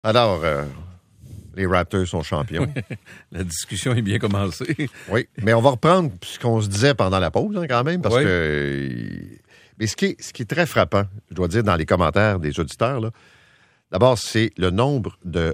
Alors, les Raptors sont champions. La discussion est bien commencée. Oui, mais on va reprendre ce qu'on se disait pendant la pause, quand même, parce que... Mais ce qui est très frappant, je dois dire, dans les commentaires des auditeurs, là, d'abord, c'est le nombre de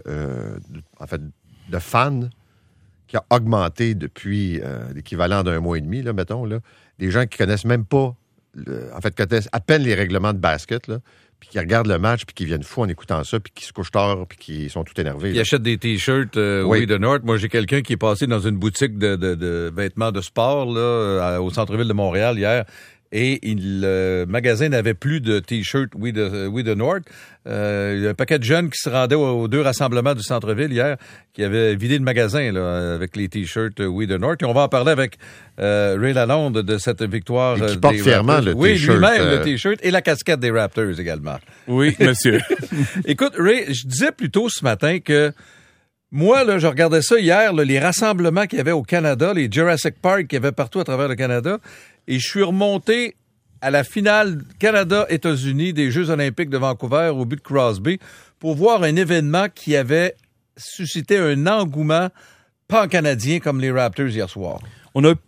fans qui a augmenté depuis l'équivalent d'un mois et demi, là, mettons, là. Des gens qui connaissent même pas, connaissent à peine les règlements de basket, là, puis qui regardent le match, puis qui viennent fous en écoutant ça, puis qui se couchent tard, puis qui sont tout énervés. Ils achètent des T-shirts We the North. Moi, j'ai quelqu'un qui est passé dans une boutique de vêtements de sport là, au centre-ville de Montréal hier. Et le magasin n'avait plus de T-shirts We the North. Il y a un paquet de jeunes qui se rendaient aux 2 rassemblements du centre-ville hier, qui avaient vidé le magasin là, avec les T-shirts We the North. Et on va en parler avec Ray Lalonde de cette victoire. Et qui porte fièrement le T-shirt. Oui, lui-même le T-shirt et la casquette des Raptors également. Oui, monsieur. Écoute, Ray, je disais plus tôt ce matin que moi, là, je regardais ça hier, là, les rassemblements qu'il y avait au Canada, les Jurassic Park qu'il y avait partout à travers le Canada, et je suis remonté à la finale Canada-États-Unis des Jeux olympiques de Vancouver au but de Crosby pour voir un événement qui avait suscité un engouement pan-canadien comme les Raptors hier soir. On n'a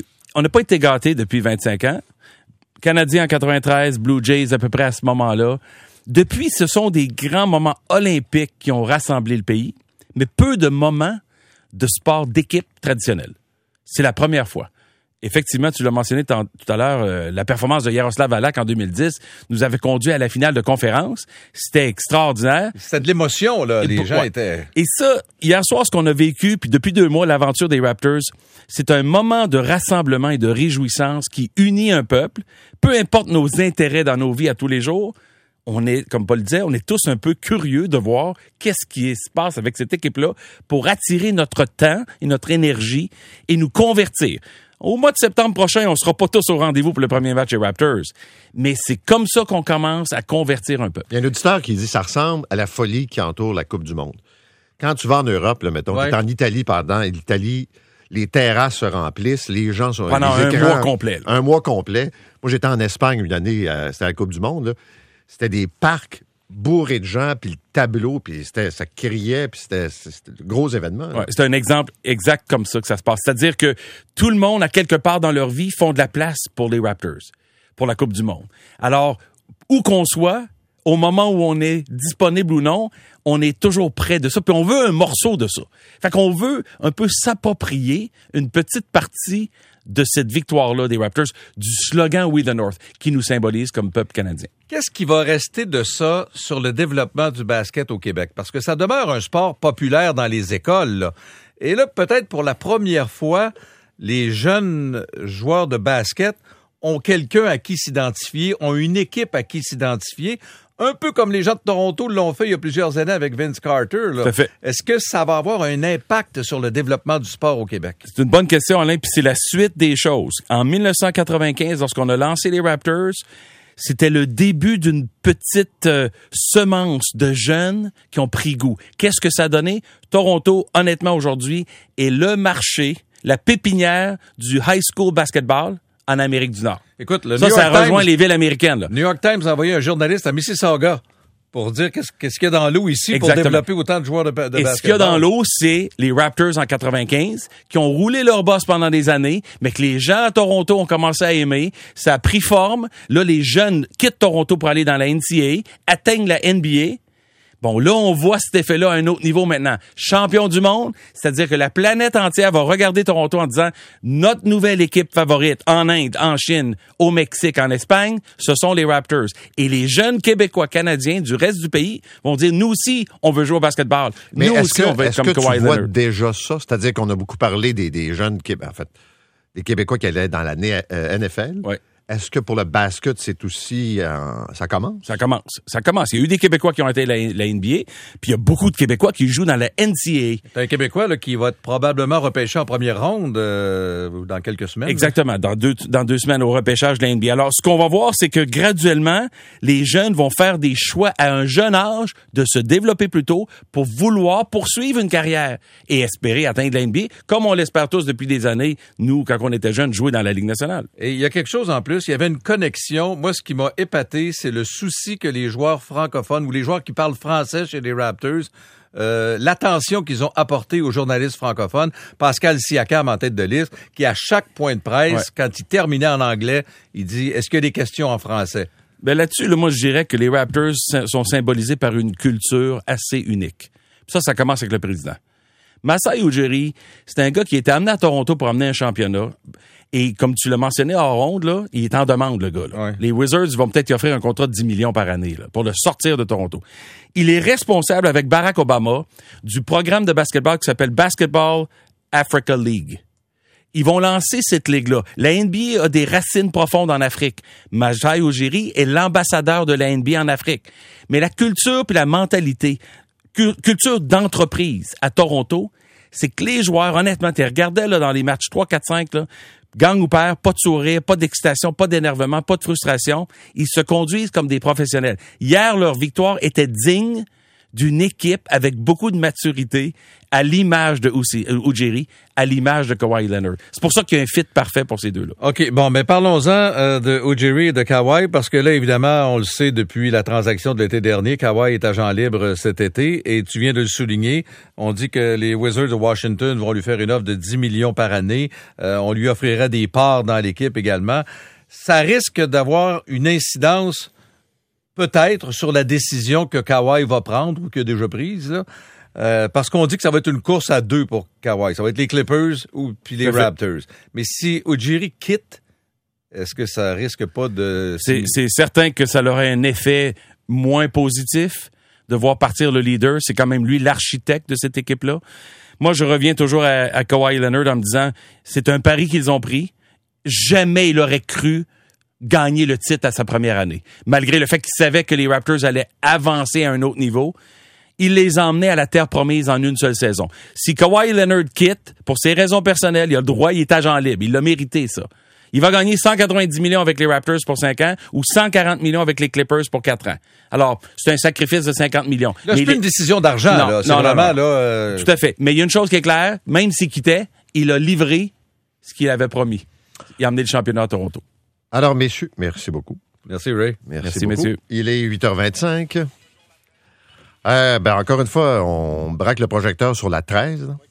pas été gâtés depuis 25 ans. Canadiens en 93, Blue Jays à peu près à ce moment-là. Depuis, ce sont des grands moments olympiques qui ont rassemblé le pays, mais peu de moments de sport d'équipe traditionnel. C'est la première fois. Effectivement, tu l'as mentionné tout à l'heure, la performance de Jaroslav Halak en 2010 nous avait conduit à la finale de conférence. C'était extraordinaire. C'était de l'émotion, là. Les gens étaient... Et ça, hier soir, ce qu'on a vécu, puis depuis 2 mois, l'aventure des Raptors, c'est un moment de rassemblement et de réjouissance qui unit un peuple. Peu importe nos intérêts dans nos vies à tous les jours, on est, comme Paul disait, on est tous un peu curieux de voir qu'est-ce qui se passe avec cette équipe-là pour attirer notre temps et notre énergie et nous convertir. Au mois de septembre prochain, on sera pas tous au rendez-vous pour le premier match des Raptors. Mais c'est comme ça qu'on commence à convertir un peu. Il y a un auditeur qui dit que ça ressemble à la folie qui entoure la Coupe du Monde. Quand tu vas en Europe, là, mettons, tu es en Italie l'Italie, les terrasses se remplissent, les gens sont... Pendant un mois complet. Là. Un mois complet. Moi, j'étais en Espagne une année, c'était la Coupe du Monde, là. C'était des parcs bourrés de gens, puis le tableau, puis ça criait, puis c'était un gros événement. Ouais, c'est un exemple exact comme ça que ça se passe. C'est-à-dire que tout le monde, à quelque part dans leur vie, font de la place pour les Raptors, pour la Coupe du Monde. Alors, où qu'on soit, au moment où on est disponible ou non, on est toujours près de ça, puis on veut un morceau de ça. Fait qu'on veut un peu s'approprier une petite partie de cette victoire-là des Raptors, du slogan We the North, qui nous symbolise comme peuple canadien. Qu'est-ce qui va rester de ça sur le développement du basket au Québec? Parce que ça demeure un sport populaire dans les écoles, là. Et là, peut-être pour la première fois, les jeunes joueurs de basket ont quelqu'un à qui s'identifier, ont une équipe à qui s'identifier. Un peu comme les gens de Toronto l'ont fait il y a plusieurs années avec Vince Carter. Là. Tout à fait. Est-ce que ça va avoir un impact sur le développement du sport au Québec? C'est une bonne question, Alain, puis c'est la suite des choses. En 1995, lorsqu'on a lancé les Raptors, c'était le début d'une petite semence de jeunes qui ont pris goût. Qu'est-ce que ça a donné? Toronto, honnêtement, aujourd'hui, est le marché, la pépinière du high school basketball en Amérique du Nord. Écoute, ça rejoint les villes américaines. Là. New York Times a envoyé un journaliste à Mississauga pour dire qu'est-ce qu'il y a dans l'eau ici. Exactement. Pour développer autant de joueurs de basketball. Et ce qu'il y a dans l'eau, c'est les Raptors en 95 qui ont roulé leur boss pendant des années, mais que les gens à Toronto ont commencé à aimer. Ça a pris forme. Là, les jeunes quittent Toronto pour aller dans la NCAA, atteignent la NBA. Bon, là, on voit cet effet-là à un autre niveau maintenant. Champion du monde, c'est-à-dire que la planète entière va regarder Toronto en disant notre nouvelle équipe favorite en Inde, en Chine, au Mexique, en Espagne, ce sont les Raptors. Et les jeunes Québécois, Canadiens du reste du pays vont dire nous aussi, on veut jouer au basketball. Mais nous aussi, on veut être comme Kawhi Leonard. Est-ce que tu vois déjà ça? C'est-à-dire qu'on a beaucoup parlé des jeunes, des Québécois qui allaient dans l'année NFL. Oui. Est-ce que pour le basket, c'est aussi... ça commence? Ça commence. Il y a eu des Québécois qui ont été à la NBA, puis il y a beaucoup de Québécois qui jouent dans la NCAA. C'est un Québécois là, qui va être probablement repêché en première ronde dans quelques semaines. Exactement, dans deux semaines au repêchage de la NBA. Alors, ce qu'on va voir, c'est que graduellement, les jeunes vont faire des choix à un jeune âge de se développer plus tôt pour vouloir poursuivre une carrière et espérer atteindre la NBA, comme on l'espère tous depuis des années, nous, quand on était jeunes, jouer dans la Ligue nationale. Et il y a quelque chose en plus plus, il y avait une connexion. Moi, ce qui m'a épaté, c'est le souci que les joueurs francophones ou les joueurs qui parlent français chez les Raptors, l'attention qu'ils ont apportée aux journalistes francophones. Pascal Siakam en tête de liste, qui à chaque point de presse, quand il terminait en anglais, il dit « Est-ce qu'il y a des questions en français? » Ben là-dessus, moi, je dirais que les Raptors sont symbolisés par une culture assez unique. Puis ça commence avec le président. Masai Ujiri, c'est un gars qui a été amené à Toronto pour amener un championnat. Et comme tu l'as mentionné hors ronde, là, il est en demande, le gars. Là. Ouais. Les Wizards vont peut-être lui offrir un contrat de 10 millions par année là, pour le sortir de Toronto. Il est responsable, avec Barack Obama, du programme de basketball qui s'appelle Basketball Africa League. Ils vont lancer cette ligue-là. La NBA a des racines profondes en Afrique. Masai Ujiri est l'ambassadeur de la NBA en Afrique. Mais la culture puis la mentalité, culture d'entreprise à Toronto, c'est que les joueurs, honnêtement, tu regardais là, dans les matchs 3, 4, 5, là, gang ou père, pas de sourire, pas d'excitation, pas d'énervement, pas de frustration. Ils se conduisent comme des professionnels. Hier, leur victoire était digne d'une équipe avec beaucoup de maturité, à l'image de Ujiri, à l'image de Kawhi Leonard. C'est pour ça qu'il y a un fit parfait pour ces deux-là. OK, bon, mais parlons-en de Ujiri et de Kawhi, parce que là, évidemment, on le sait depuis la transaction de l'été dernier, Kawhi est agent libre cet été, et tu viens de le souligner, on dit que les Wizards de Washington vont lui faire une offre de 10 millions par année, on lui offrirait des parts dans l'équipe également. Ça risque d'avoir une incidence peut-être sur la décision que Kawhi va prendre ou qu'il a déjà prise, là. Parce qu'on dit que ça va être une course à deux pour Kawhi. Ça va être les Clippers ou puis les Raptors. Mais si Ujiri quitte, est-ce que ça risque pas de... C'est certain que ça aurait un effet moins positif de voir partir le leader. C'est quand même lui l'architecte de cette équipe-là. Moi, je reviens toujours à Kawhi Leonard en me disant, c'est un pari qu'ils ont pris. Jamais il aurait cru gagner le titre à sa première année. Malgré le fait qu'il savait que les Raptors allaient avancer à un autre niveau, il les a emmenés à la terre promise en une seule saison. Si Kawhi Leonard quitte, pour ses raisons personnelles, il a le droit, il est agent libre. Il l'a mérité, ça. Il va gagner 190 millions avec les Raptors pour 5 ans ou 140 millions avec les Clippers pour 4 ans. Alors, c'est un sacrifice de 50 millions. Là, c'est plus une décision d'argent, non, là. C'est non, vraiment, non. là... Tout à fait. Mais il y a une chose qui est claire, même s'il quittait, il a livré ce qu'il avait promis. Il a amené le championnat à Toronto. Alors, messieurs, merci beaucoup. Merci, Ray. Merci beaucoup. messieurs. Il est 8h25. Encore une fois, on braque le projecteur sur la 13.